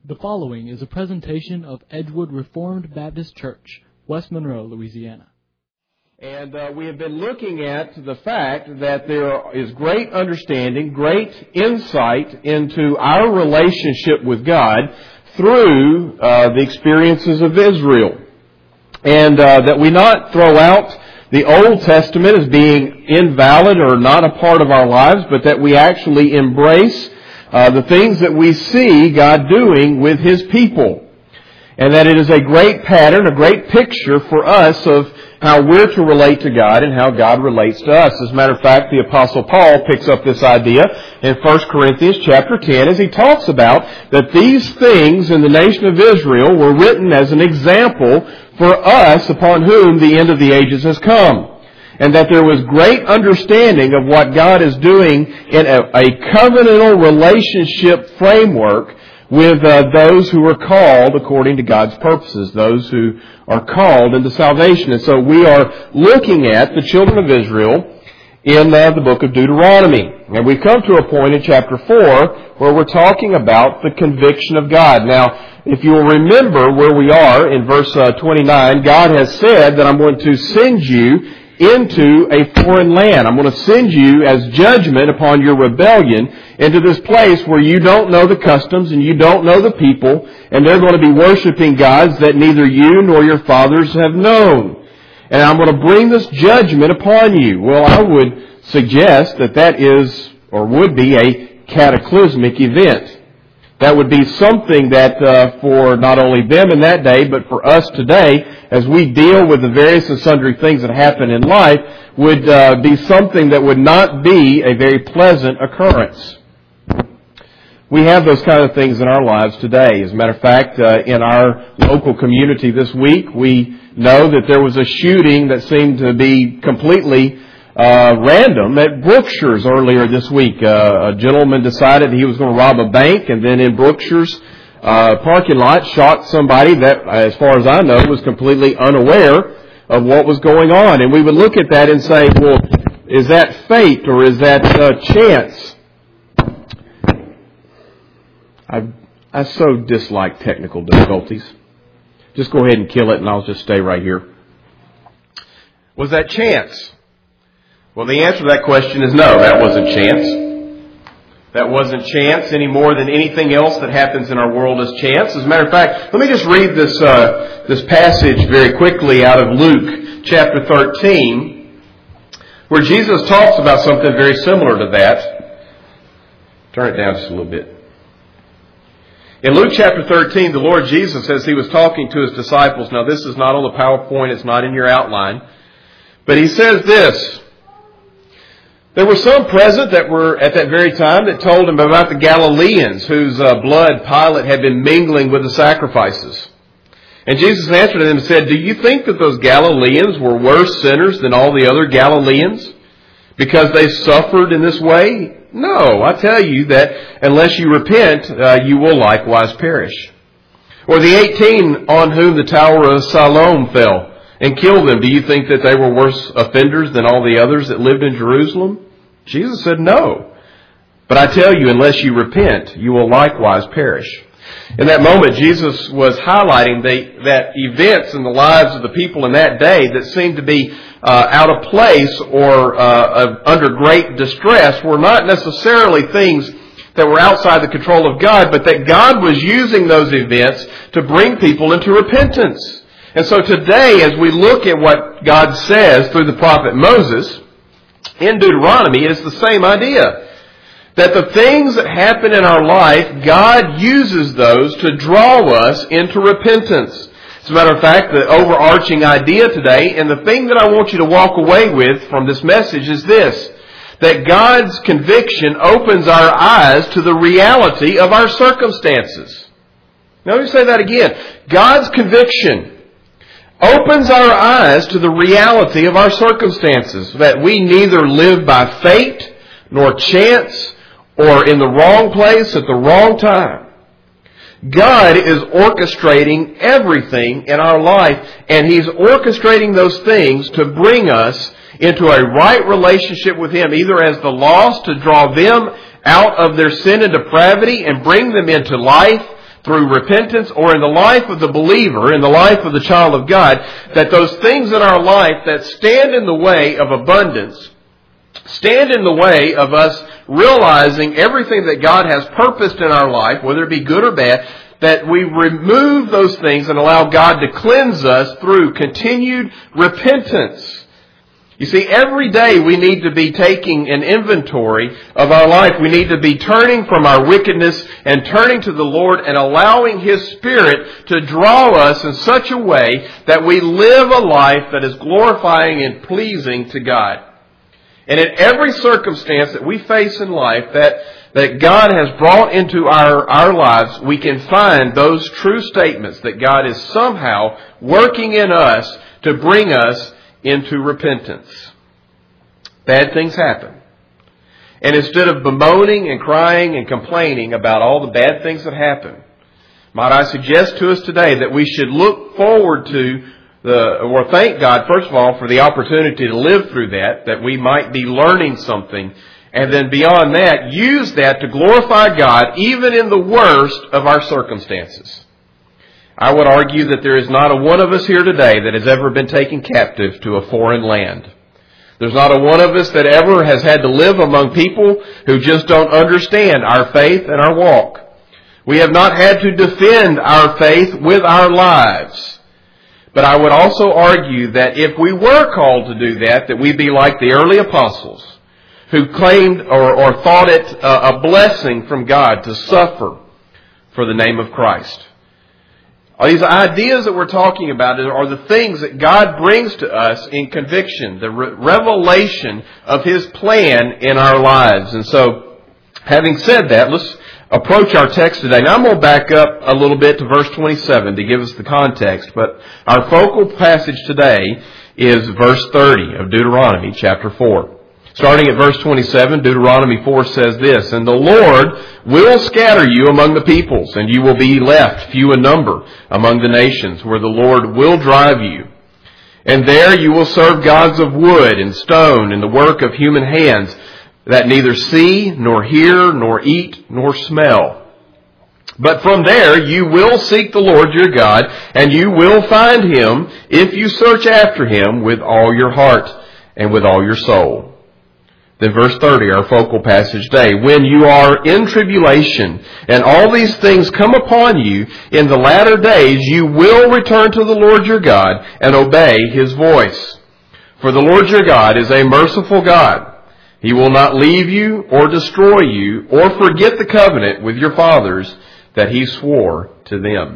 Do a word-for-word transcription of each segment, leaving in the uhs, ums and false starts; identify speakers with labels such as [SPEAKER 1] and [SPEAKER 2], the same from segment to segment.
[SPEAKER 1] The following is a presentation of Edgewood Reformed Baptist Church, West Monroe, Louisiana.
[SPEAKER 2] And uh, we have been looking at the fact that there is great understanding, great insight into our relationship with God through uh, the experiences of Israel. And uh, that we not throw out the Old Testament as being invalid or not a part of our lives, but that we actually embrace uh, the things that we see God doing with His people. And that it is a great pattern, a great picture for us of how we're to relate to God and how God relates to us. As a matter of fact, the Apostle Paul picks up this idea in First Corinthians chapter ten as he talks about that these things in the nation of Israel were written as an example for us upon whom the end of the ages has come. And that there was great understanding of what God is doing in a, a covenantal relationship framework with uh, those who are called according to God's purposes, those who are called into salvation. And so we are looking at the children of Israel in uh, the book of Deuteronomy. And we've come to a point in chapter four where we're talking about the conviction of God. Now, if you'll remember where we are in verse uh, twenty-nine, God has said that I'm going to send you into a foreign land. I'm going to send you as judgment upon your rebellion into this place where you don't know the customs and you don't know the people, and they're going to be worshiping gods that neither you nor your fathers have known. And I'm going to bring this judgment upon you. Well, I would suggest that that is or would be a cataclysmic event. That would be something that uh, for not only them in that day, but for us today, as we deal with the various and sundry things that happen in life, would uh, be something that would not be a very pleasant occurrence. We have those kind of things in our lives today. As a matter of fact, uh, in our local community this week, we know that there was a shooting that seemed to be completely Uh, random at Brookshire's earlier this week. Uh, a gentleman decided he was going to rob a bank, and then in Brookshire's uh, parking lot shot somebody that, as far as I know, was completely unaware of what was going on. And we would look at that and say, well, is that fate or is that uh, chance? I I so dislike technical difficulties. Just go ahead and kill it, and I'll just stay right here. Was that chance? Well, the answer to that question is no, that wasn't chance. That wasn't chance any more than anything else that happens in our world is chance. As a matter of fact, let me just read this uh, this passage very quickly out of Luke chapter thirteen, where Jesus talks about something very similar to that. Turn it down just a little bit. In Luke chapter thirteen, the Lord Jesus, as He was talking to His disciples, now this is not on the PowerPoint, it's not in your outline, but He says this: there were some present that were at that very time that told Him about the Galileans whose uh, blood Pilate had been mingling with the sacrifices. And Jesus answered them and said, do you think that those Galileans were worse sinners than all the other Galileans because they suffered in this way? No, I tell you that unless you repent, uh, you will likewise perish. Or the eighteen on whom the tower of Siloam fell and killed them, do you think that they were worse offenders than all the others that lived in Jerusalem? Jesus said, no. But I tell you, unless you repent, you will likewise perish. In that moment, Jesus was highlighting the, that events in the lives of the people in that day that seemed to be uh, out of place or uh, under great distress were not necessarily things that were outside the control of God, but that God was using those events to bring people into repentance. And so today, as we look at what God says through the prophet Moses in Deuteronomy, it is the same idea. That the things that happen in our life, God uses those to draw us into repentance. As a matter of fact, the overarching idea today, and the thing that I want you to walk away with from this message is this: that God's conviction opens our eyes to the reality of our circumstances. Now let me say that again. God's conviction opens our eyes to the reality of our circumstances, that we neither live by fate nor chance or in the wrong place at the wrong time. God is orchestrating everything in our life, and He's orchestrating those things to bring us into a right relationship with Him, either as the lost to draw them out of their sin and depravity and bring them into life, through repentance, or in the life of the believer, in the life of the child of God, that those things in our life that stand in the way of abundance, stand in the way of us realizing everything that God has purposed in our life, whether it be good or bad, that we remove those things and allow God to cleanse us through continued repentance. You see, every day we need to be taking an inventory of our life. We need to be turning from our wickedness and turning to the Lord and allowing His Spirit to draw us in such a way that we live a life that is glorifying and pleasing to God. And in every circumstance that we face in life that, that God has brought into our, our lives, we can find those true statements that God is somehow working in us to bring us into repentance. Bad things happen. And instead of bemoaning and crying and complaining about all the bad things that happen, might I suggest to us today that we should look forward to the, or thank God, first of all, for the opportunity to live through that, that we might be learning something, and then beyond that, use that to glorify God even in the worst of our circumstances. I would argue that there is not a one of us here today that has ever been taken captive to a foreign land. There's not a one of us that ever has had to live among people who just don't understand our faith and our walk. We have not had to defend our faith with our lives. But I would also argue that if we were called to do that, that we be like the early apostles who claimed or, or thought it a, a blessing from God to suffer for the name of Christ. These ideas that we're talking about are the things that God brings to us in conviction, the re- revelation of His plan in our lives. And so, having said that, let's approach our text today. Now, I'm going to back up a little bit to verse twenty-seven to give us the context, but our focal passage today is verse thirty of Deuteronomy chapter four. Starting at verse twenty-seven, Deuteronomy four says this, "And the Lord will scatter you among the peoples, and you will be left few in number among the nations, where the Lord will drive you. And there you will serve gods of wood and stone and the work of human hands, that neither see, nor hear, nor eat, nor smell. But from there you will seek the Lord your God, and you will find Him if you search after Him with all your heart and with all your soul." Then verse thirty, our focal passage today. "When you are in tribulation, and all these things come upon you in the latter days, you will return to the Lord your God and obey His voice. For the Lord your God is a merciful God. He will not leave you or destroy you or forget the covenant with your fathers that He swore to them."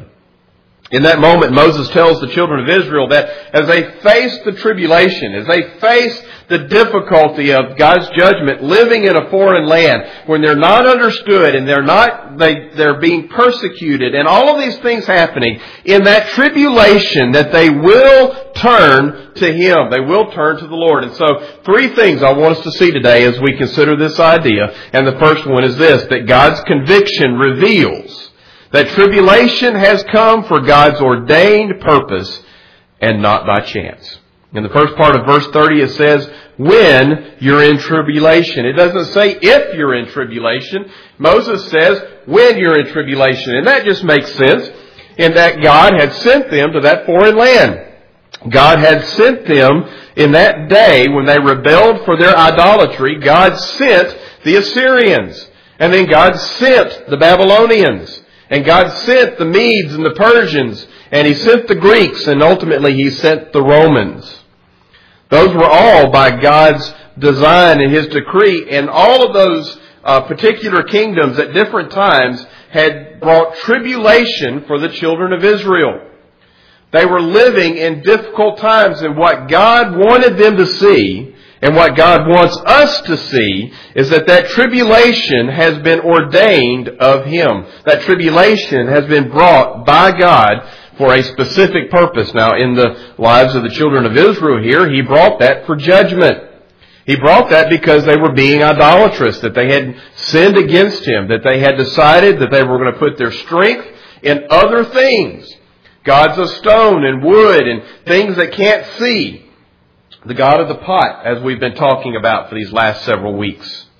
[SPEAKER 2] In that moment, Moses tells the children of Israel that as they face the tribulation, as they face the difficulty of God's judgment, living in a foreign land, when they're not understood and they're not, they, they're being persecuted and all of these things happening, in that tribulation that they will turn to Him. They will turn to the Lord. And so, three things I want us to see today as we consider this idea. And the first one is this, that God's conviction reveals that tribulation has come for God's ordained purpose and not by chance. In the first part of verse thirty it says, when you're in tribulation. It doesn't say if you're in tribulation. Moses says when you're in tribulation. And that just makes sense in that God had sent them to that foreign land. God had sent them in that day when they rebelled for their idolatry. God sent the Assyrians. And then God sent the Babylonians. And God sent the Medes and the Persians, and He sent the Greeks, and ultimately He sent the Romans. Those were all by God's design and His decree, and all of those uh, particular kingdoms at different times had brought tribulation for the children of Israel. They were living in difficult times, and what God wanted them to see, and what God wants us to see, is that that tribulation has been ordained of Him. That tribulation has been brought by God for a specific purpose. Now, in the lives of the children of Israel here, He brought that for judgment. He brought that because they were being idolatrous, that they had sinned against Him, that they had decided that they were going to put their strength in other things. Gods of stone and wood and things that can't see. The God of the pot, as we've been talking about for these last several weeks.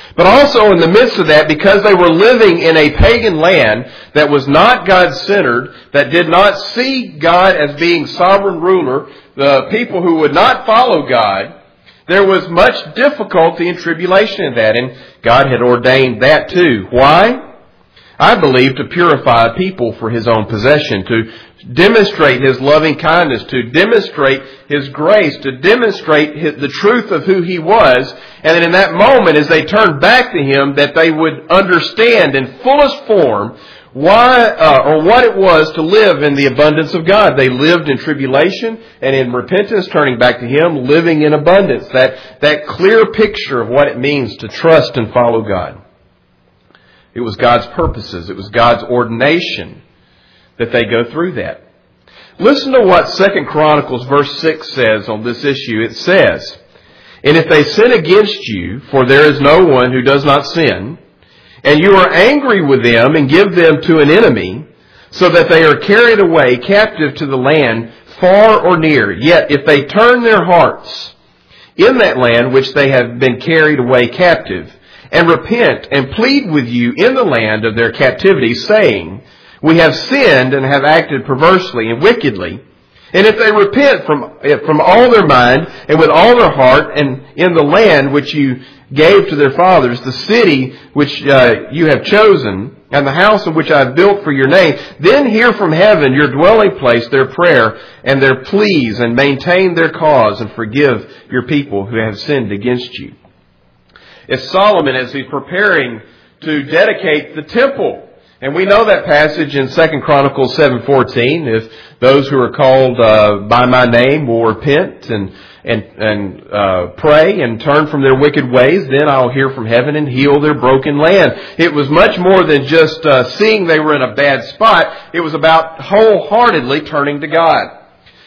[SPEAKER 2] But also in the midst of that, because they were living in a pagan land that was not God-centered, that did not see God as being sovereign ruler, the people who would not follow God, there was much difficulty and tribulation in that. And God had ordained that too. Why? I believe to purify a people for His own possession, to demonstrate His loving kindness, to demonstrate His grace, to demonstrate his, the truth of who He was, and that in that moment, as they turned back to Him, that they would understand in fullest form why uh, or what it was to live in the abundance of God. They lived in tribulation and in repentance, turning back to Him, living in abundance. That that clear picture of what it means to trust and follow God. It was God's purposes. It was God's ordination that they go through that. Listen to what Second Chronicles verse six says on this issue. It says, "And if they sin against you, for there is no one who does not sin, and you are angry with them and give them to an enemy, so that they are carried away captive to the land far or near, yet if they turn their hearts in that land which they have been carried away captive, and repent and plead with you in the land of their captivity, saying, we have sinned and have acted perversely and wickedly. And if they repent from, from all their mind and with all their heart, and in the land which you gave to their fathers, the city which uh, you have chosen, and the house of which I have built for your name, then hear from heaven your dwelling place their prayer and their pleas, and maintain their cause, and forgive your people who have sinned against you." It's Solomon as he's preparing to dedicate the temple. And we know that passage in Second Chronicles seven fourteen. If those who are called uh, by my name will repent and and and uh, pray and turn from their wicked ways, then I'll hear from heaven and heal their broken land. It was much more than just uh, seeing they were in a bad spot. It was about wholeheartedly turning to God.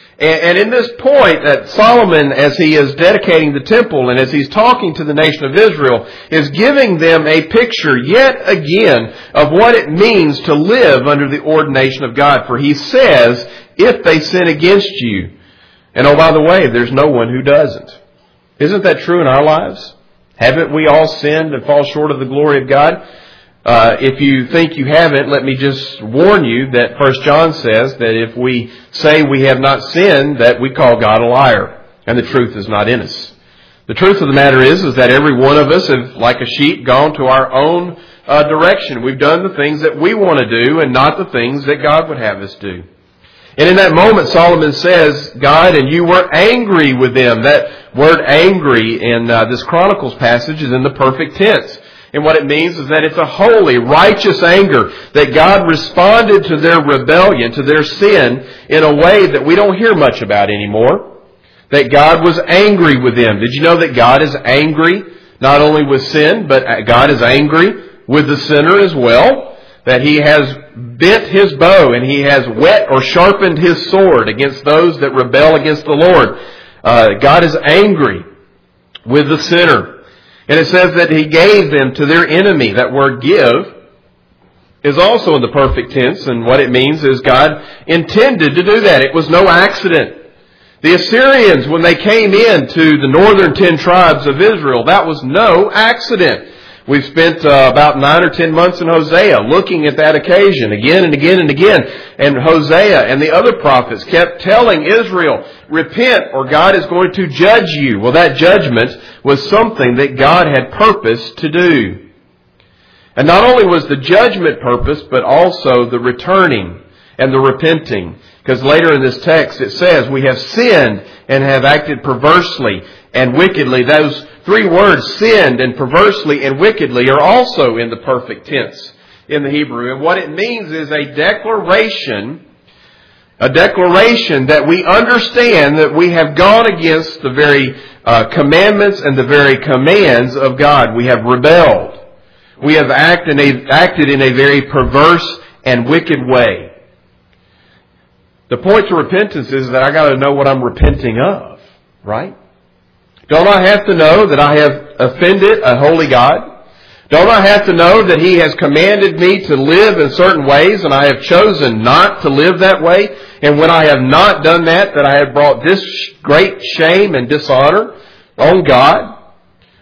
[SPEAKER 2] And in this point that Solomon, as he is dedicating the temple and as he's talking to the nation of Israel, is giving them a picture yet again of what it means to live under the ordination of God. For he says, if they sin against you, and oh, by the way, there's no one who doesn't. Isn't that true in our lives? Haven't we all sinned and fall short of the glory of God? Uh, if you think you haven't, let me just warn you that First John says that if we say we have not sinned, that we call God a liar, and the truth is not in us. The truth of the matter is, is that every one of us have, like a sheep, gone to our own uh, direction. We've done the things that we want to do and not the things that God would have us do. And in that moment, Solomon says, God, and you were angry with them. That word angry in uh, this Chronicles passage is in the perfect tense. And what it means is that it's a holy, righteous anger, that God responded to their rebellion, to their sin, in a way that we don't hear much about anymore. That God was angry with them. Did you know that God is angry not only with sin, but God is angry with the sinner as well? That He has bent His bow and He has whet or sharpened His sword against those that rebel against the Lord. Uh, God is angry with the sinner. And it says that He gave them to their enemy. That word give is also in the perfect tense. And what it means is God intended to do that. It was no accident. The Assyrians, when they came in to the northern ten tribes of Israel, that was no accident. We've spent uh, about nine or ten months in Hosea looking at that occasion again and again and again. And Hosea and the other prophets kept telling Israel, repent or God is going to judge you. Well, that judgment was something that God had purposed to do. And not only was the judgment purpose, but also the returning and the repenting. Because later in this text it says, we have sinned and have acted perversely and wickedly. Those three words, sinned and perversely and wickedly, are also in the perfect tense in the Hebrew. And what it means is a declaration, a declaration that we understand that we have gone against the very uh, commandments and the very commands of God. We have rebelled. We have act in a, acted in a very perverse and wicked way. The point to repentance is that I got to know what I'm repenting of, right? Don't I have to know that I have offended a holy God? Don't I have to know that He has commanded me to live in certain ways and I have chosen not to live that way? And when I have not done that, that I have brought this great shame and dishonor on God?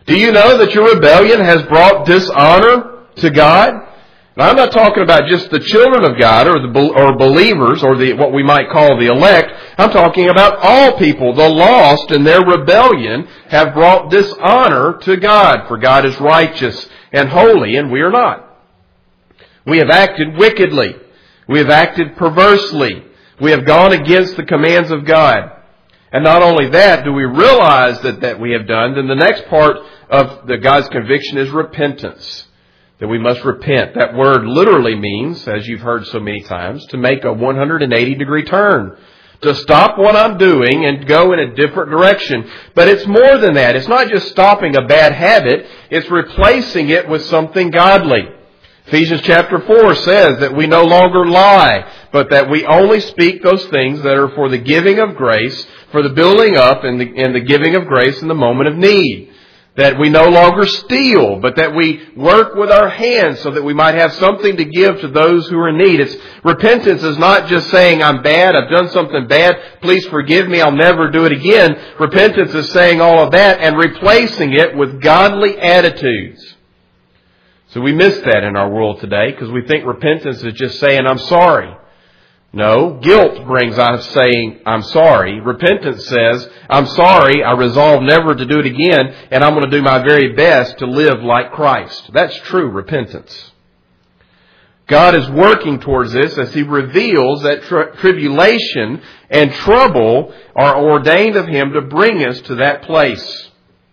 [SPEAKER 2] Do you know that your rebellion has brought dishonor to God? Now, I'm not talking about just the children of God or the or believers or the what we might call the elect. I'm talking about all people. The lost in their rebellion have brought dishonor to God, for God is righteous and holy, and we are not. We have acted wickedly. We have acted perversely. We have gone against the commands of God. And not only that, do we realize that, that we have done, then the next part of the God's conviction is repentance. That we must repent. That word literally means, as you've heard so many times, to make a one hundred eighty degree turn. To stop what I'm doing and go in a different direction. But it's more than that. It's not just stopping a bad habit. It's replacing it with something godly. Ephesians chapter four says that we no longer lie, but that we only speak those things that are for the giving of grace, for the building up and the, and the giving of grace in the moment of need. That we no longer steal, but that we work with our hands so that we might have something to give to those who are in need. It's, repentance is not just saying, I'm bad, I've done something bad, please forgive me, I'll never do it again. Repentance is saying all of that and replacing it with godly attitudes. So we miss that in our world today because we think repentance is just saying, I'm sorry. No, guilt brings us saying, I'm sorry. Repentance says, I'm sorry, I resolve never to do it again, and I'm going to do my very best to live like Christ. That's true repentance. God is working towards this as He reveals that tri- tribulation and trouble are ordained of Him to bring us to that place.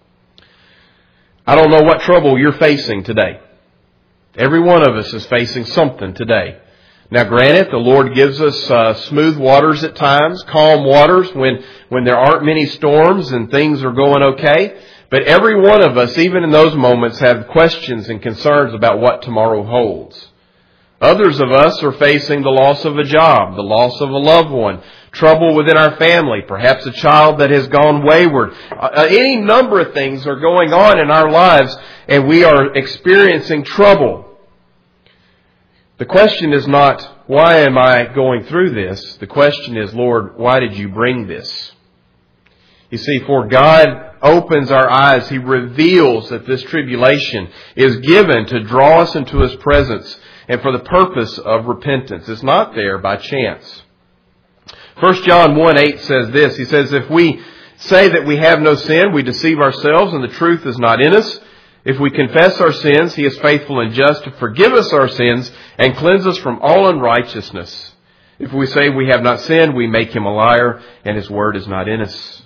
[SPEAKER 2] I don't know what trouble you're facing today. Every one of us is facing something today. Now granted, the Lord gives us uh, smooth waters at times, calm waters when, when there aren't many storms and things are going okay. But every one of us, even in those moments, have questions and concerns about what tomorrow holds. Others of us are facing the loss of a job, the loss of a loved one, trouble within our family, perhaps a child that has gone wayward. Uh, any number of things are going on in our lives and we are experiencing trouble. The question is not, why am I going through this? The question is, Lord, why did you bring this? You see, for God opens our eyes. He reveals that this tribulation is given to draw us into His presence and for the purpose of repentance. It's not there by chance. First John one eight says this. He says, if we say that we have no sin, we deceive ourselves and the truth is not in us. If we confess our sins, He is faithful and just to forgive us our sins and cleanse us from all unrighteousness. If we say we have not sinned, we make Him a liar and His word is not in us.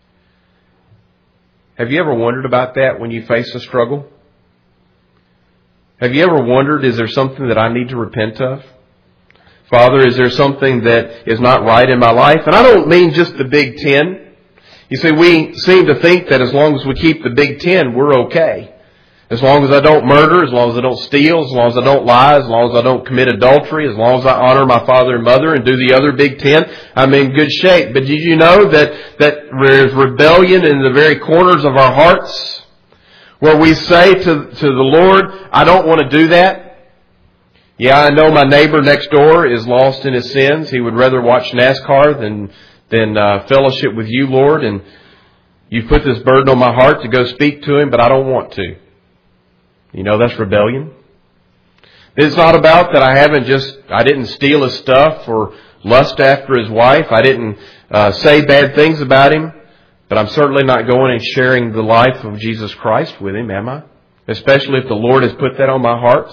[SPEAKER 2] Have you ever wondered about that when you face a struggle? Have you ever wondered, is there something that I need to repent of? Father, is there something that is not right in my life? And I don't mean just the Big Ten. You see, we seem to think that as long as we keep the Big Ten, we're okay. As long as I don't murder, as long as I don't steal, as long as I don't lie, as long as I don't commit adultery, as long as I honor my father and mother and do the other Big Ten, I'm in good shape. But did you know that, that there's rebellion in the very corners of our hearts? Where we say to, to the Lord, I don't want to do that. Yeah, I know my neighbor next door is lost in his sins. He would rather watch NASCAR than, than uh, fellowship with you, Lord. And you've put this burden on my heart to go speak to him, but I don't want to. You know, that's rebellion. It's not about that I haven't just, I didn't steal his stuff or lust after his wife. I didn't uh, say bad things about him. But I'm certainly not going and sharing the life of Jesus Christ with him, am I? Especially if the Lord has put that on my heart.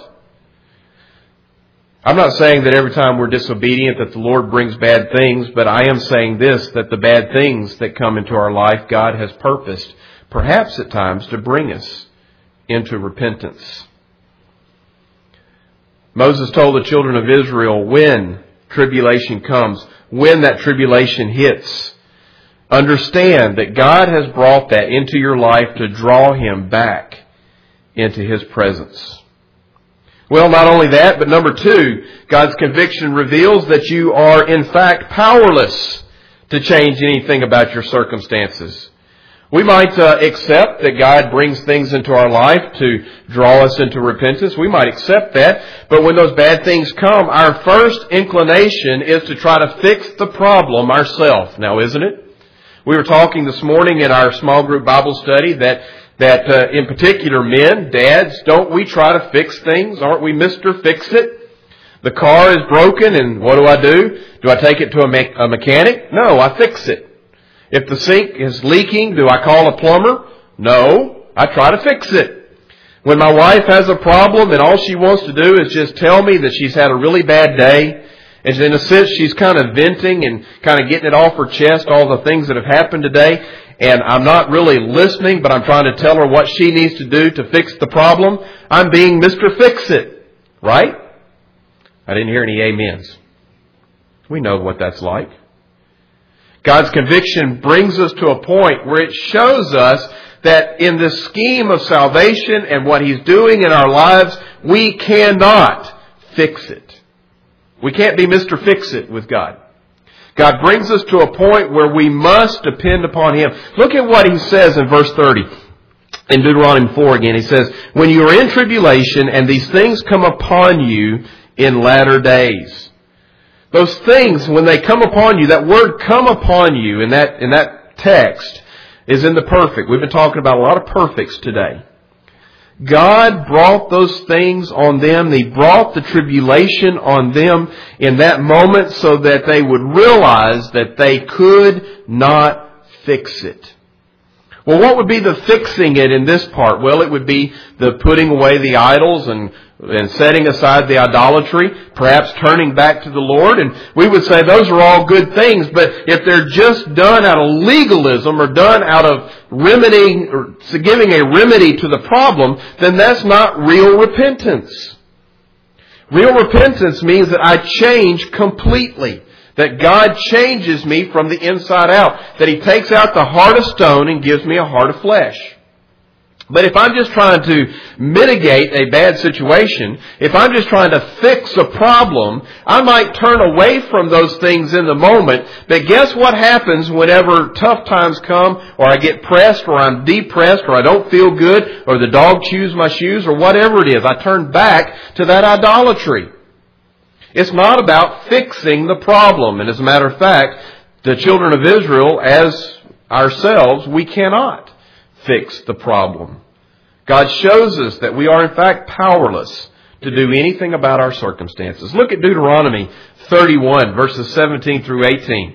[SPEAKER 2] I'm not saying that every time we're disobedient that the Lord brings bad things, but I am saying this, that the bad things that come into our life, God has purposed, perhaps at times, to bring us into repentance. Moses told the children of Israel, when tribulation comes, when that tribulation hits, understand that God has brought that into your life to draw Him back into His presence. Well, not only that, but number two, God's conviction reveals that you are in fact powerless to change anything about your circumstances. We might uh, accept that God brings things into our life to draw us into repentance. We might accept that. But when those bad things come, our first inclination is to try to fix the problem ourselves. Now, isn't it? We were talking this morning in our small group Bible study that that uh, in particular men, dads, don't we try to fix things? Aren't we Mister Fix-It? The car is broken, and what do I do? Do I take it to a, me- a mechanic? No, I fix it. If the sink is leaking, do I call a plumber? No, I try to fix it. When my wife has a problem and all she wants to do is just tell me that she's had a really bad day, and in a sense she's kind of venting and kind of getting it off her chest, all the things that have happened today, and I'm not really listening, but I'm trying to tell her what she needs to do to fix the problem, I'm being Mister Fix-It. Right? I didn't hear any amens. We know what that's like. God's conviction brings us to a point where it shows us that in this scheme of salvation and what He's doing in our lives, we cannot fix it. We can't be Mister Fix-It with God. God brings us to a point where we must depend upon Him. Look at what He says in verse thirty. In Deuteronomy four again, He says, when you are in tribulation and these things come upon you in latter days. Those things, when they come upon you, that word come upon you in that, in that text is in the perfect. We've been talking about a lot of perfects today. God brought those things on them. He brought the tribulation on them in that moment so that they would realize that they could not fix it. Well, what would be the fixing it in this part? Well, it would be the putting away the idols and and setting aside the idolatry, perhaps turning back to the Lord. And we would say those are all good things, but if they're just done out of legalism or done out of remedying or giving a remedy to the problem, then that's not real repentance. Real repentance means that I change completely. That God changes me from the inside out. That He takes out the heart of stone and gives me a heart of flesh. But if I'm just trying to mitigate a bad situation, if I'm just trying to fix a problem, I might turn away from those things in the moment. But guess what happens whenever tough times come, or I get pressed, or I'm depressed, or I don't feel good, or the dog chews my shoes, or whatever it is? I turn back to that idolatry. It's not about fixing the problem. And as a matter of fact, the children of Israel, as ourselves, we cannot fix the problem. God shows us that we are in fact powerless to do anything about our circumstances. Look at Deuteronomy thirty-one, verses seventeen through eighteen.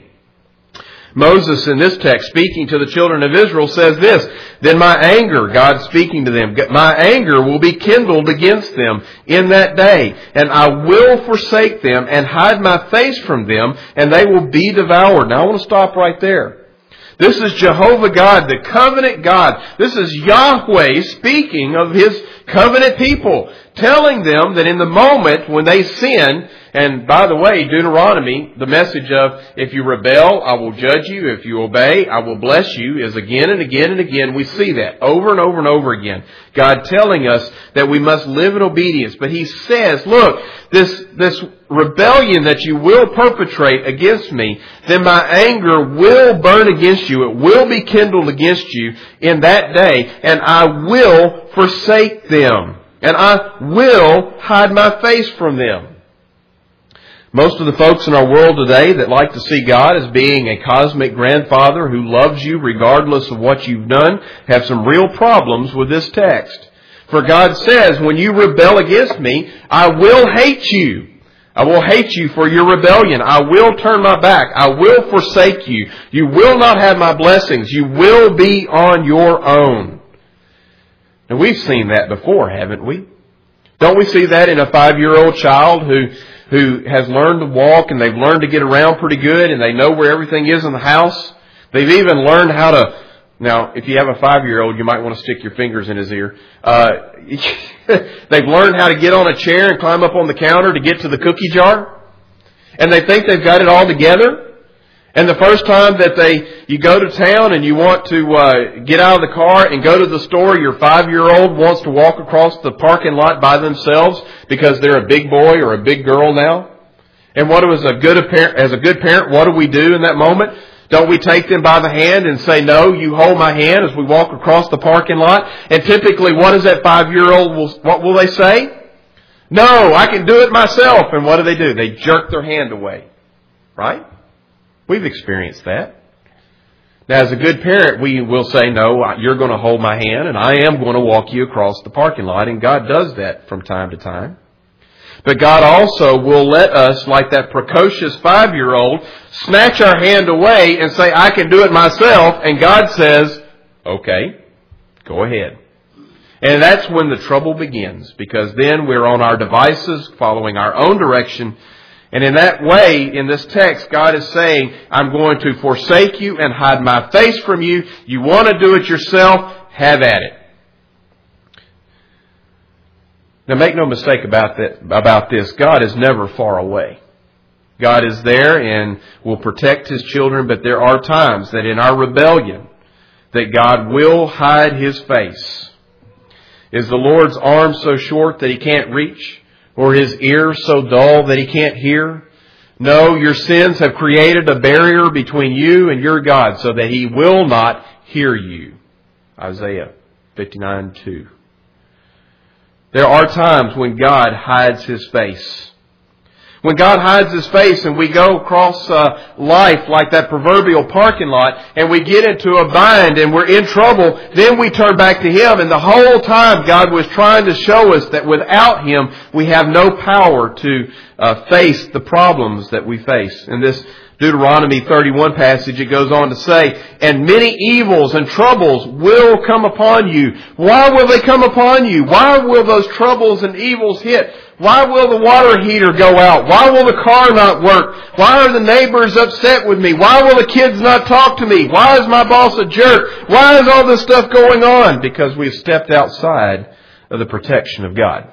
[SPEAKER 2] Moses, in this text, speaking to the children of Israel, says this, then my anger, God speaking to them, my anger will be kindled against them in that day, and I will forsake them and hide my face from them, and they will be devoured. Now I want to stop right there. This is Jehovah God, the covenant God. This is Yahweh speaking of His covenant people, telling them that in the moment when they sin, and by the way, Deuteronomy, the message of if you rebel, I will judge you. If you obey, I will bless you, is again and again and again. We see that over and over and over again. God telling us that we must live in obedience. But He says, look, this, this rebellion that you will perpetrate against me, then my anger will burn against you. It will be kindled against you in that day, and I will forsake them. And I will hide my face from them. Most of the folks in our world today that like to see God as being a cosmic grandfather who loves you regardless of what you've done have some real problems with this text. For God says, when you rebel against me, I will hate you. I will hate you for your rebellion. I will turn my back. I will forsake you. You will not have my blessings. You will be on your own. And we've seen that before, haven't we? Don't we see that in a five-year-old child who who has learned to walk and they've learned to get around pretty good and they know where everything is in the house? They've even learned how to... Now, if you have a five-year-old, you might want to stick your fingers in his ear. Uh, they've learned how to get on a chair and climb up on the counter to get to the cookie jar. And they think they've got it all together. And the first time that they, you go to town and you want to uh, get out of the car and go to the store, your five-year-old wants to walk across the parking lot by themselves because they're a big boy or a big girl now. And what as a good as a good parent, what do we do in that moment? Don't we take them by the hand and say, no, you hold my hand as we walk across the parking lot? And typically, what is that five-year-old, will, what will they say? No, I can do it myself. And what do they do? They jerk their hand away. Right? We've experienced that. Now, as a good parent, we will say, no, you're going to hold my hand and I am going to walk you across the parking lot. And God does that from time to time. But God also will let us, like that precocious five-year-old, snatch our hand away and say, I can do it myself. And God says, okay, go ahead. And that's when the trouble begins, because then we're on our devices, following our own direction. And in that way, in this text, God is saying, I'm going to forsake you and hide my face from you. You want to do it yourself? Have at it. Now, make no mistake about that, about this. God is never far away. God is there and will protect His children, but there are times that in our rebellion, that God will hide His face. Is the Lord's arm so short that He can't reach? Or His ear so dull that He can't hear? No, your sins have created a barrier between you and your God so that He will not hear you. Isaiah fifty-nine two. There are times when God hides His face. When God hides His face and we go across uh, life like that proverbial parking lot and we get into a bind and we're in trouble, then we turn back to Him. And the whole time God was trying to show us that without Him we have no power to uh, face the problems that we face. In this Deuteronomy thirty-one passage, it goes on to say, and many evils and troubles will come upon you. Why will they come upon you? Why will those troubles and evils hit? Why will the water heater go out? Why will the car not work? Why are the neighbors upset with me? Why will the kids not talk to me? Why is my boss a jerk? Why is all this stuff going on? Because we've stepped outside of the protection of God.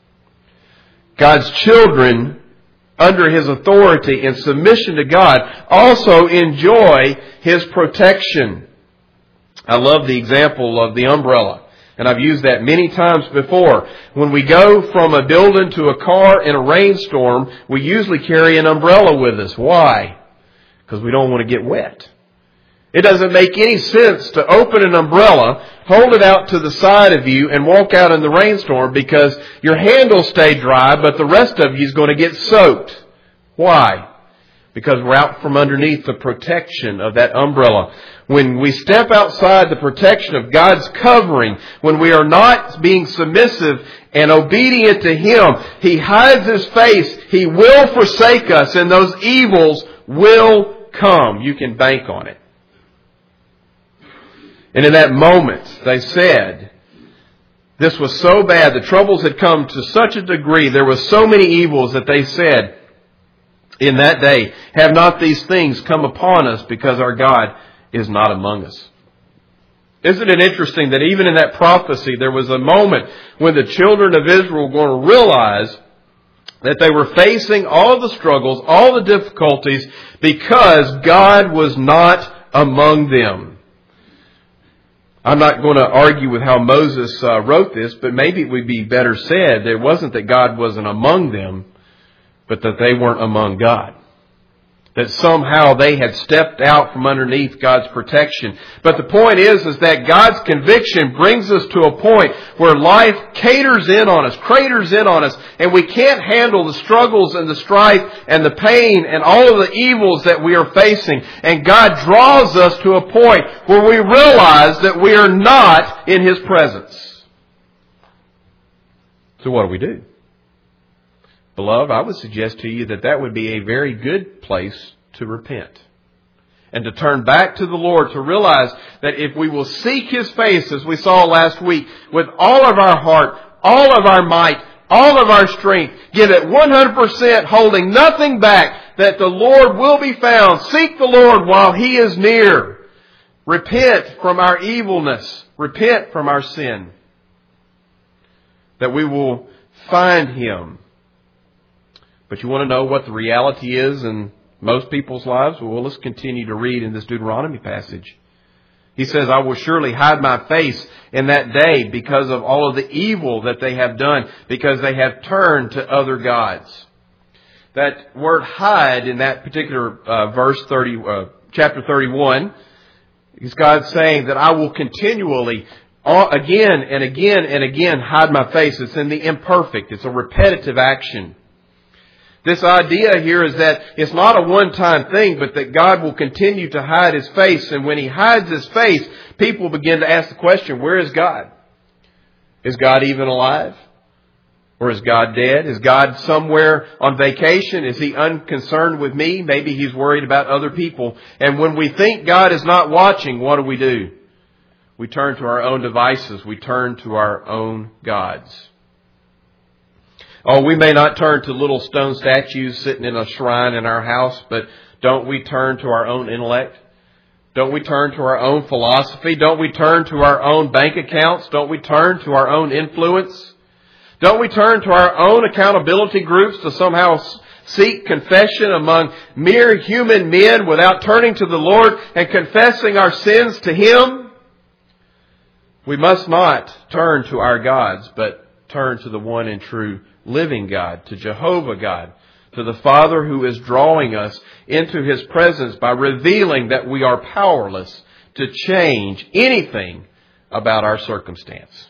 [SPEAKER 2] God's children, under His authority and submission to God, also enjoy His protection. I love the example of the umbrella. And I've used that many times before. When we go from a building to a car in a rainstorm, we usually carry an umbrella with us. Why? Because we don't want to get wet. It doesn't make any sense to open an umbrella, hold it out to the side of you, and walk out in the rainstorm because your hand will stay dry, but the rest of you is going to get soaked. Why? Because we're out from underneath the protection of that umbrella. When we step outside the protection of God's covering, when we are not being submissive and obedient to Him, He hides His face. He will forsake us, and those evils will come. You can bank on it. And in that moment, they said, this was so bad, the troubles had come to such a degree, there were so many evils that they said, in that day, have not these things come upon us because our God is not among us? Isn't it interesting that even in that prophecy, there was a moment when the children of Israel were going to realize that they were facing all the struggles, all the difficulties, because God was not among them. I'm not going to argue with how Moses uh, wrote this, but maybe it would be better said, it wasn't that God wasn't among them, but that they weren't among God. That somehow they had stepped out from underneath God's protection. But the point is, is that God's conviction brings us to a point where life caters in on us, craters in on us, and we can't handle the struggles and the strife and the pain and all of the evils that we are facing. And God draws us to a point where we realize that we are not in His presence. So what do we do? Beloved, I would suggest to you that that would be a very good place to repent. And to turn back to the Lord, to realize that if we will seek His face, as we saw last week, with all of our heart, all of our might, all of our strength, give it one hundred percent, holding nothing back, that the Lord will be found. Seek the Lord while He is near. Repent from our evilness. Repent from our sin. That we will find Him. But you want to know what the reality is in most people's lives? Well, let's continue to read in this Deuteronomy passage. He says, I will surely hide my face in that day because of all of the evil that they have done, because they have turned to other gods. That word hide in that particular uh, verse, thirty, uh, chapter thirty-one, is God saying that I will continually, uh, again and again and again, hide my face. It's in the imperfect. It's a repetitive action. This idea here is that it's not a one-time thing, but that God will continue to hide His face. And when He hides His face, people begin to ask the question, where is God? Is God even alive? Or is God dead? Is God somewhere on vacation? Is He unconcerned with me? Maybe He's worried about other people. And when we think God is not watching, what do we do? We turn to our own devices. We turn to our own gods. Oh, we may not turn to little stone statues sitting in a shrine in our house, but don't we turn to our own intellect? Don't we turn to our own philosophy? Don't we turn to our own bank accounts? Don't we turn to our own influence? Don't we turn to our own accountability groups to somehow seek confession among mere human men without turning to the Lord and confessing our sins to Him? We must not turn to our gods, but turn to the one and true living God, to Jehovah God, to the Father who is drawing us into His presence by revealing that we are powerless to change anything about our circumstance.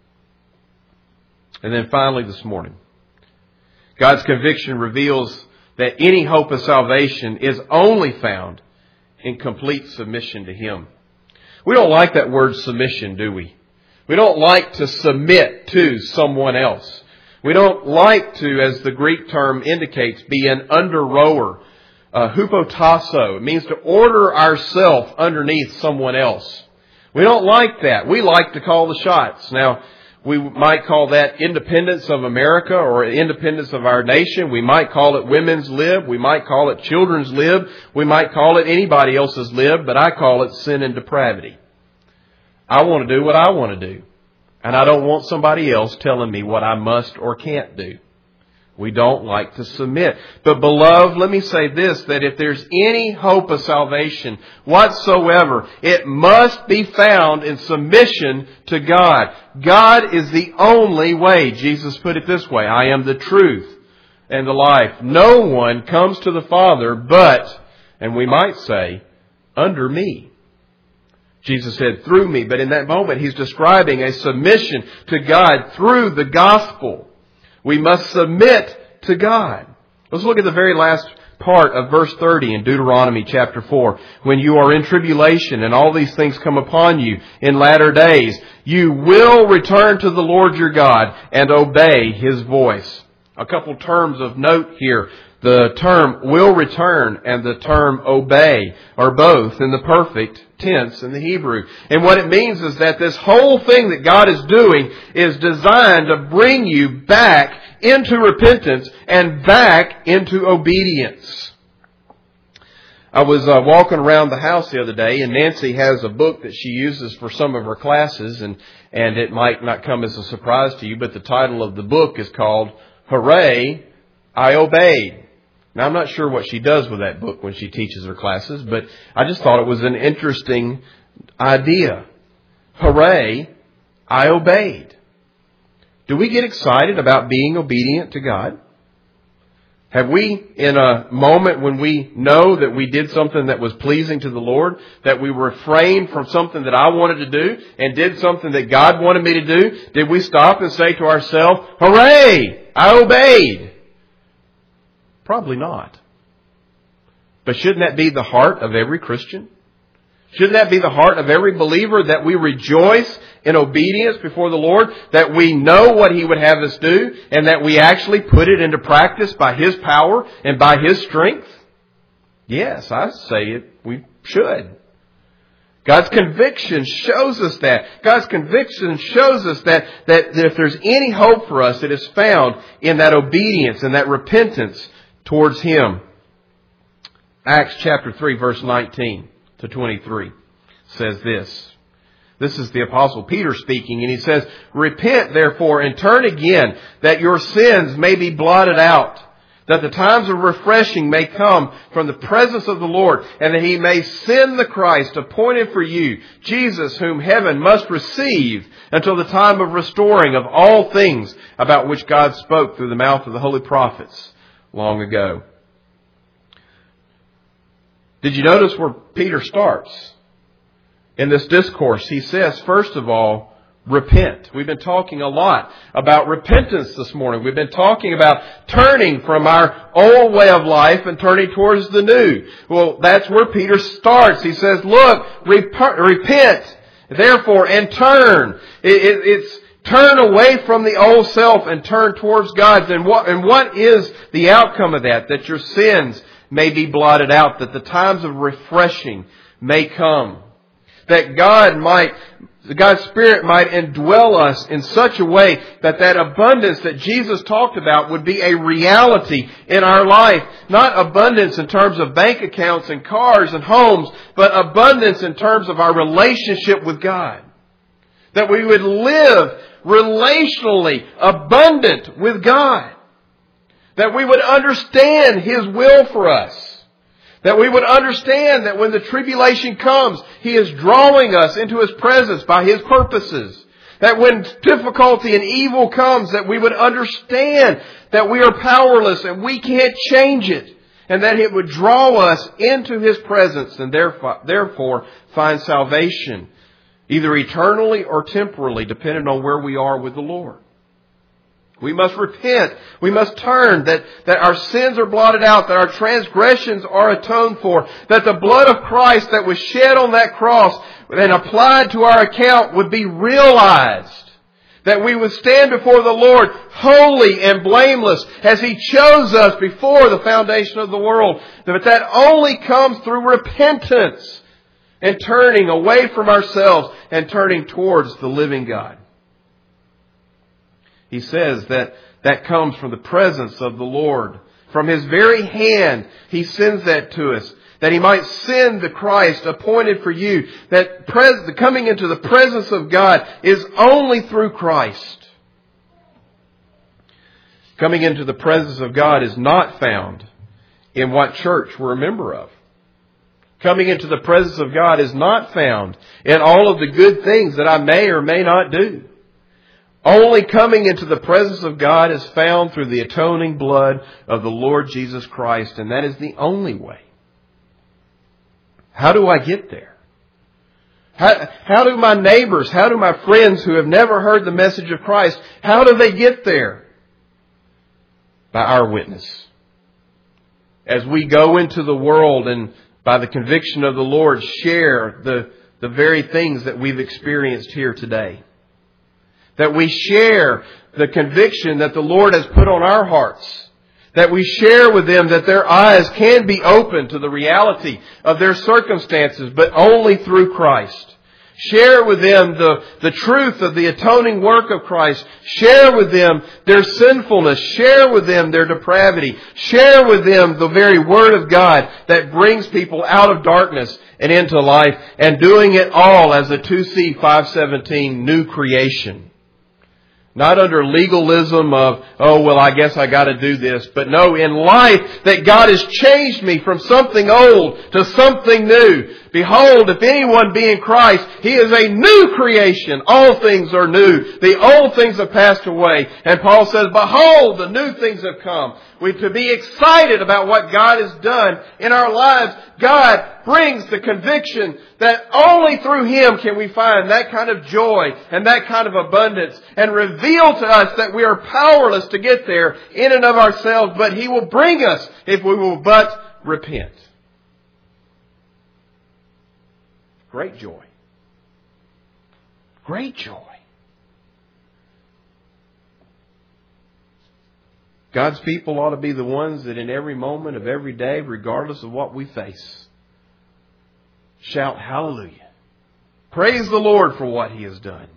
[SPEAKER 2] And then finally this morning, God's conviction reveals that any hope of salvation is only found in complete submission to Him. We don't like that word submission, do we? We don't like to submit to someone else. We don't like to, as the Greek term indicates, be an under-rower. Uh, hupotasso. It means to order ourselves underneath someone else. We don't like that. We like to call the shots. Now, we might call that independence of America or independence of our nation. We might call it women's lib. We might call it children's lib. We might call it anybody else's lib, but I call it sin and depravity. I want to do what I want to do. And I don't want somebody else telling me what I must or can't do. We don't like to submit. But beloved, let me say this, that if there's any hope of salvation whatsoever, it must be found in submission to God. God is the only way. Jesus put it this way, I am the truth and the life. No one comes to the Father but, and we might say, under me. Jesus said, through me. But in that moment, He's describing a submission to God through the gospel. We must submit to God. Let's look at the very last part of verse thirty in Deuteronomy chapter four. When you are in tribulation and all these things come upon you in latter days, you will return to the Lord your God and obey His voice. A couple terms of note here. The term will return and the term obey are both in the perfect tense in the Hebrew. And what it means is that this whole thing that God is doing is designed to bring you back into repentance and back into obedience. I was uh, walking around the house the other day, and Nancy has a book that she uses for some of her classes, and, and it might not come as a surprise to you, but the title of the book is called Hooray, I Obeyed. Now, I'm not sure what she does with that book when she teaches her classes, but I just thought it was an interesting idea. Hooray, I obeyed. Do we get excited about being obedient to God? Have we, in a moment when we know that we did something that was pleasing to the Lord, that we refrained from something that I wanted to do and did something that God wanted me to do, did we stop and say to ourselves, hooray, I obeyed? Probably not. But shouldn't that be the heart of every Christian? Shouldn't that be the heart of every believer, that we rejoice in obedience before the Lord, that we know what He would have us do, and that we actually put it into practice by His power and by His strength? Yes, I say it. We should. God's conviction shows us that. God's conviction shows us that, that if there's any hope for us, it is found in that obedience and that repentance towards Him. Acts chapter three, verse nineteen to twenty-three says this. This is the Apostle Peter speaking, and he says, repent therefore and turn again, that your sins may be blotted out, that the times of refreshing may come from the presence of the Lord, and that He may send the Christ appointed for you, Jesus, whom heaven must receive until the time of restoring of all things about which God spoke through the mouth of the holy prophets long ago. Did you notice where Peter starts? In this discourse, he says, first of all, repent. We've been talking a lot about repentance this morning. We've been talking about turning from our old way of life and turning towards the new. Well, that's where Peter starts. He says, look, rep- repent, therefore, and turn. It, it, it's turn away from the old self and turn towards God. And what, and what is the outcome of that? That your sins may be blotted out, that the times of refreshing may come, that God might, God's Spirit might indwell us in such a way that that abundance that Jesus talked about would be a reality in our life. Not abundance in terms of bank accounts and cars and homes, but abundance in terms of our relationship with God. That we would live relationally abundant with God. That we would understand His will for us. That we would understand that when the tribulation comes, He is drawing us into His presence by His purposes. That when difficulty and evil comes, that we would understand that we are powerless and we can't change it. And that it would draw us into His presence and therefore find salvation, either eternally or temporally, depending on where we are with the Lord. We must repent. We must turn, that, that our sins are blotted out, that our transgressions are atoned for, that the blood of Christ that was shed on that cross and applied to our account would be realized. That we would stand before the Lord holy and blameless as He chose us before the foundation of the world. But that only comes through repentance and turning away from ourselves and turning towards the living God. He says that that comes from the presence of the Lord. From His very hand, He sends that to us. That He might send the Christ appointed for you. That pres- coming into the presence of God is only through Christ. Coming into the presence of God is not found in what church we're a member of. Coming into the presence of God is not found in all of the good things that I may or may not do. Only coming into the presence of God is found through the atoning blood of the Lord Jesus Christ, and that is the only way. How do I get there? How, how do my neighbors, how do my friends who have never heard the message of Christ, how do they get there? By our witness. As we go into the world and by the conviction of the Lord share the, the very things that we've experienced here today. That we share the conviction that the Lord has put on our hearts. That we share with them that their eyes can be opened to the reality of their circumstances, but only through Christ. Share with them the, the truth of the atoning work of Christ. Share with them their sinfulness. Share with them their depravity. Share with them the very Word of God that brings people out of darkness and into life. And doing it all as a two C five seventeen new creation. Not under legalism of, oh, well, I guess I got to do this. But no, in life that God has changed me from something old to something new. Behold, if anyone be in Christ, he is a new creation. All things are new. The old things have passed away. And Paul says, behold, the new things have come. We to be excited about what God has done in our lives. God brings the conviction that only through Him can we find that kind of joy and that kind of abundance, and reveal to us that we are powerless to get there in and of ourselves, but He will bring us if we will but repent. Great joy. Great joy. God's people ought to be the ones that in every moment of every day, regardless of what we face, shout hallelujah. Praise the Lord for what He has done.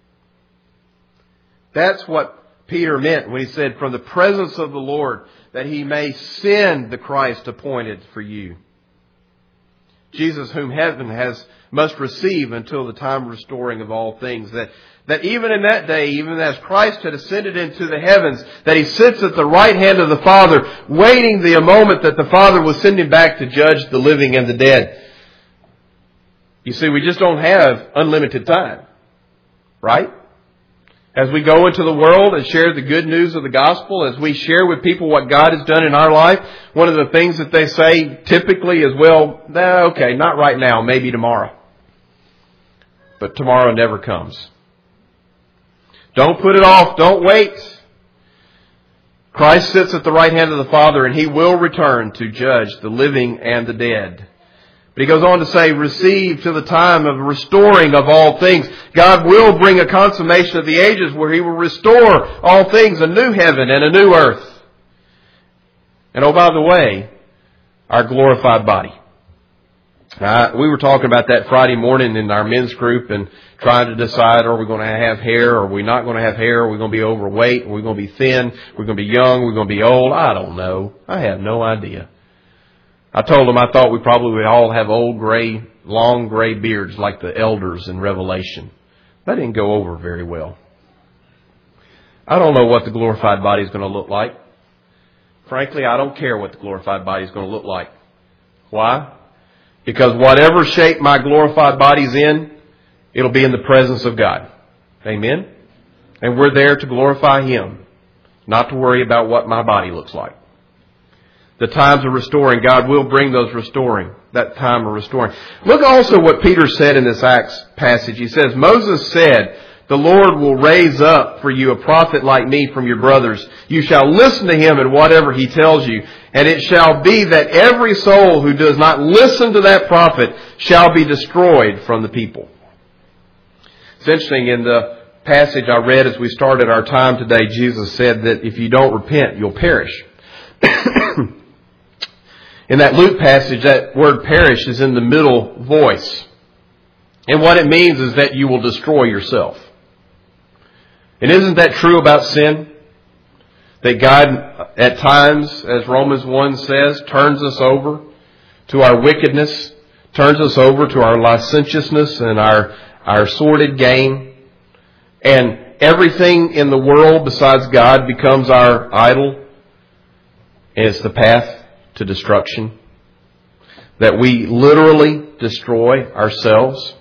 [SPEAKER 2] That's what Peter meant when he said, from the presence of the Lord, that He may send the Christ appointed for you. Jesus, whom heaven has must receive until the time of restoring of all things. That, that even in that day, even as Christ had ascended into the heavens, that He sits at the right hand of the Father, waiting the moment that the Father will send Him back to judge the living and the dead. You see, we just don't have unlimited time. Right? As we go into the world and share the good news of the gospel, as we share with people what God has done in our life, one of the things that they say typically is, well, nah, okay, not right now, maybe tomorrow. But tomorrow never comes. Don't put it off. Don't wait. Christ sits at the right hand of the Father, and He will return to judge the living and the dead. But He goes on to say, receive till the time of restoring of all things. God will bring a consummation of the ages where He will restore all things, a new heaven and a new earth. And oh, by the way, our glorified body. Uh, we were talking about that Friday morning in our men's group and trying to decide, are we going to have hair? Are we not going to have hair? Are we going to be overweight? Are we going to be thin? Are we going to be young? Are we going to be old? I don't know. I have no idea. I told them I thought we probably would all have old gray, long gray beards like the elders in Revelation. That didn't go over very well. I don't know what the glorified body is going to look like. Frankly, I don't care what the glorified body is going to look like. Why? Because whatever shape my glorified body's in, it'll be in the presence of God. Amen? And we're there to glorify Him, not to worry about what my body looks like. The times of restoring, God will bring those restoring, that time of restoring. Look also what Peter said in this Acts passage. He says, Moses said, the Lord will raise up for you a prophet like me from your brothers. You shall listen to him in whatever he tells you. And it shall be that every soul who does not listen to that prophet shall be destroyed from the people. It's interesting, in the passage I read as we started our time today, Jesus said that if you don't repent, you'll perish. In that Luke passage, that word perish is in the middle voice. And what it means is that you will destroy yourself. And isn't that true about sin? That God, at times, as Romans one says, turns us over to our wickedness, turns us over to our licentiousness and our, our sordid gain. And everything in the world besides God becomes our idol. And it's the path to destruction. That we literally destroy ourselves.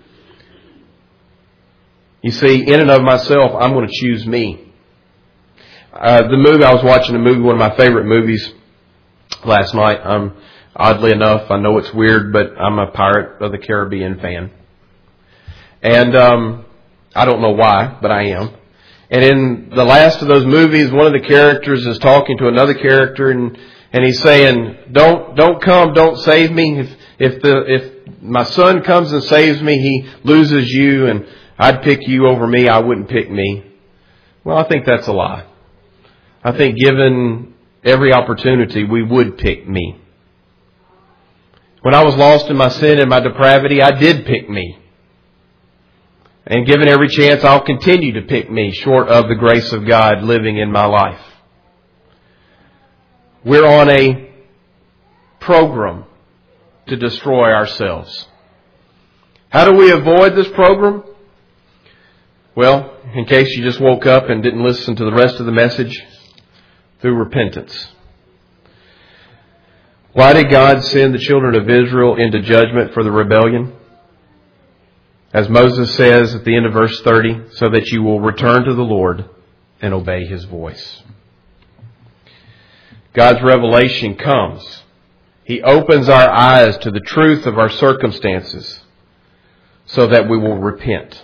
[SPEAKER 2] You see, in and of myself, I'm going to choose me. Uh, the movie, I was watching a movie, one of my favorite movies last night. Um, oddly enough, I know it's weird, but I'm a Pirate of the Caribbean fan. And um, I don't know why, but I am. And in the last of those movies, one of the characters is talking to another character, and, and he's saying, "Don't don't come, don't save me. If if the if my son comes and saves me, he loses you, and I'd pick you over me. I wouldn't pick me." Well, I think that's a lie. I think given every opportunity, we would pick me. When I was lost in my sin and my depravity, I did pick me. And given every chance, I'll continue to pick me, short of the grace of God living in my life. We're on a program to destroy ourselves. How do we avoid this program? Well, in case you just woke up and didn't listen to the rest of the message, through repentance. Why did God send the children of Israel into judgment for the rebellion? As Moses says at the end of verse thirty, so that you will return to the Lord and obey His voice. God's revelation comes. He opens our eyes to the truth of our circumstances so that we will repent.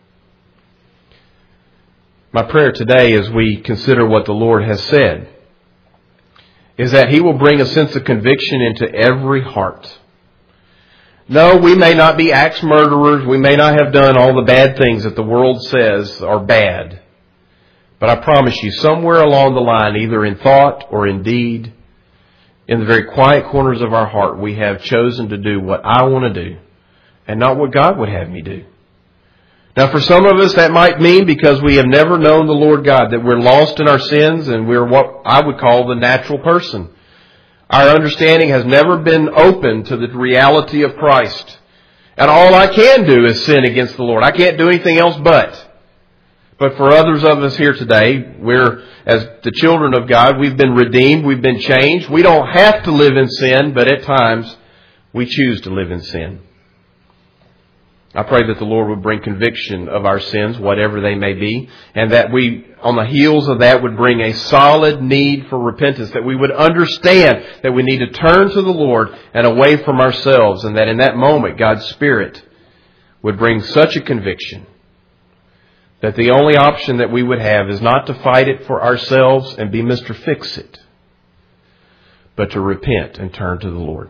[SPEAKER 2] My prayer today, as we consider what the Lord has said, is that He will bring a sense of conviction into every heart. No, we may not be axe murderers. We may not have done all the bad things that the world says are bad. But I promise you, somewhere along the line, either in thought or in deed, in the very quiet corners of our heart, we have chosen to do what I want to do and not what God would have me do. Now, for some of us, that might mean because we have never known the Lord God, that we're lost in our sins and we're what I would call the natural person. Our understanding has never been open to the reality of Christ. And all I can do is sin against the Lord. I can't do anything else but. But for others of us here today, we're, as the children of God, we've been redeemed, we've been changed. We don't have to live in sin, but at times we choose to live in sin. I pray that the Lord would bring conviction of our sins, whatever they may be, and that we, on the heels of that, would bring a solid need for repentance, that we would understand that we need to turn to the Lord and away from ourselves, and that in that moment, God's Spirit would bring such a conviction That the only option that we would have is not to fight it for ourselves and be Mister Fix-It, but to repent and turn to the Lord.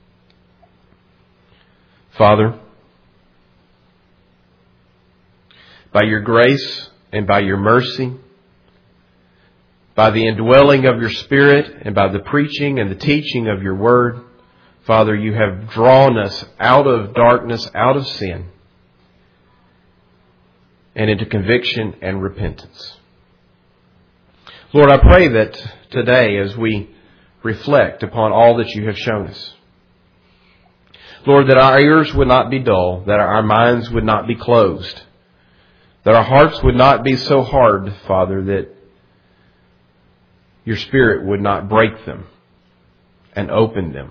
[SPEAKER 2] Father, by your grace and by your mercy, by the indwelling of your Spirit and by the preaching and the teaching of your word, Father, you have drawn us out of darkness, out of sin, and into conviction and repentance. Lord, I pray that today as we reflect upon all that you have shown us, Lord, that our ears would not be dull, that our minds would not be closed, that our hearts would not be so hard, Father, that your Spirit would not break them and open them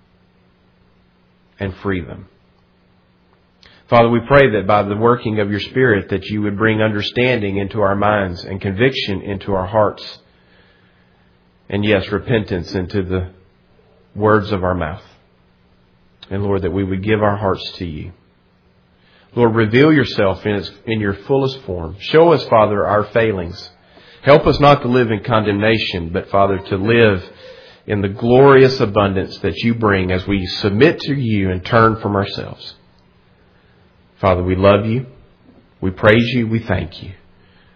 [SPEAKER 2] and free them. Father, we pray that by the working of your Spirit that you would bring understanding into our minds and conviction into our hearts. And yes, repentance into the words of our mouth. And Lord, that we would give our hearts to you. Lord, reveal yourself in, its, in your fullest form. Show us, Father, our failings. Help us not to live in condemnation, but, Father, to live in the glorious abundance that you bring as we submit to you and turn from ourselves. Father, we love you. We praise you. We thank you.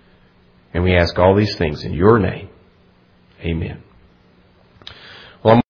[SPEAKER 2] And we ask all these things in your name. Amen.